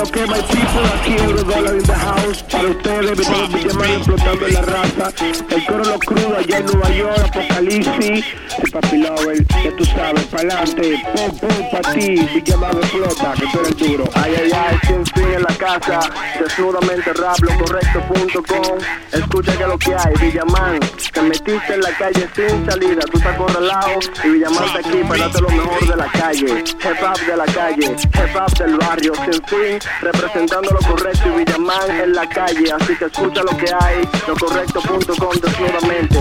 Ok, my people, aquí Eurodollar in the house. Para ustedes, Vitalo Villamán explotando en la raza. El coro lo crudo allá en Nueva York, Apocalipsis. El Papi Lover, que tú sabes, pa'lante. Pum, pum, pa' ti, Villamán explota, que tú eres duro. Ay, ay, ay, sin fin en la casa. Desnudamente rap, locorrecto.com. Escucha que lo que hay, Villamán. Te metiste en la calle sin salida, tú estás acorralado. Y Villamán está aquí para darte lo mejor de la calle. Hip hop de la calle, hip hop del barrio. Sin fin, representando lo correcto y Villamán en la calle. Así que escucha lo que hay, locorrecto.com desnudamente.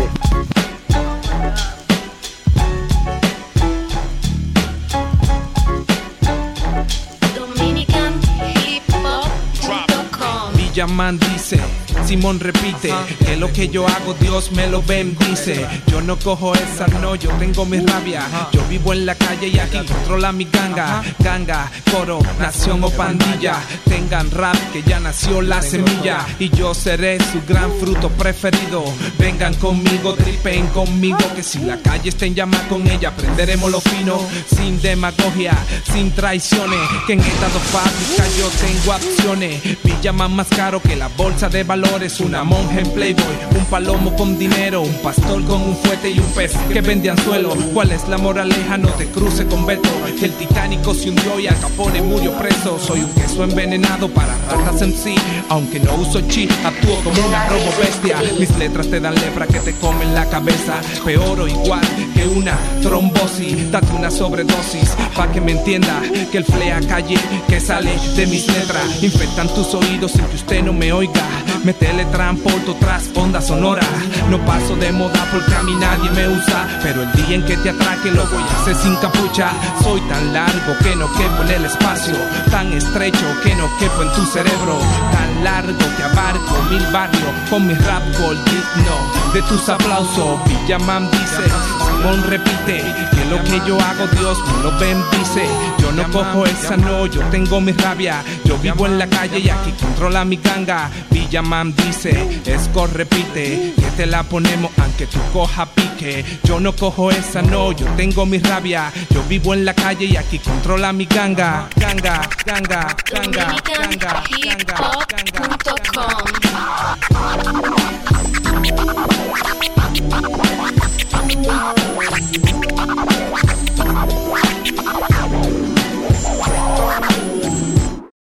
Villamán dice, Simón repite, que lo que yo hago Dios me lo bendice. Yo no cojo esa, no, yo tengo mi rabia. Yo vivo en la calle y aquí controla mi ganga. Ganga, coro, nación o pandilla. Tengan rap que ya nació la semilla. Y yo seré su gran fruto preferido. Vengan conmigo, tripen conmigo. Que si la calle está en llamas con ella aprenderemos lo fino. Sin demagogia, sin traiciones. Que en estas dos fábricas yo tengo acciones. Villamán más caro que la bolsa de valores. Una monja en Playboy, un palomo con dinero, un pastor con un fuete y un pez que vende anzuelo. ¿Cuál es la moraleja? No te cruces con Beto. El Titánico se hundió y Al Capone murió preso. Soy un queso envenenado para ratas en sí. Aunque no uso chi, actúo como una robo bestia. Mis letras te dan lepra que te comen la cabeza. Peor o igual que una trombosis. Date una sobredosis pa' que me entienda que el flea calle que sale de mis letras infectan tus oídos sin que usted no me oiga. Me teletransporto tras ondas sonoras. No paso de moda porque a mí nadie me usa. Pero el día en que te atraque lo voy a hacer sin capucha. Soy tan largo que no quepo en el espacio, tan estrecho que no quepo en tu cerebro, tan largo que abarco 1000 barrios con mi rap gold digno de tus aplausos. Villamán dice, Simón repite, que lo que yo hago Dios me lo bendice. Yo no cojo esa, no, yo tengo mi rabia. Yo vivo en la calle y aquí controla mi ganga. Villamán dice, Esco repite, que te la ponemos aunque tú coja pique. Yo no cojo esa, no, yo tengo mi rabia. Yo vivo en la calle y aquí controla mi ganga. Ganga, ganga, ganga, ganga, ganga, ganga.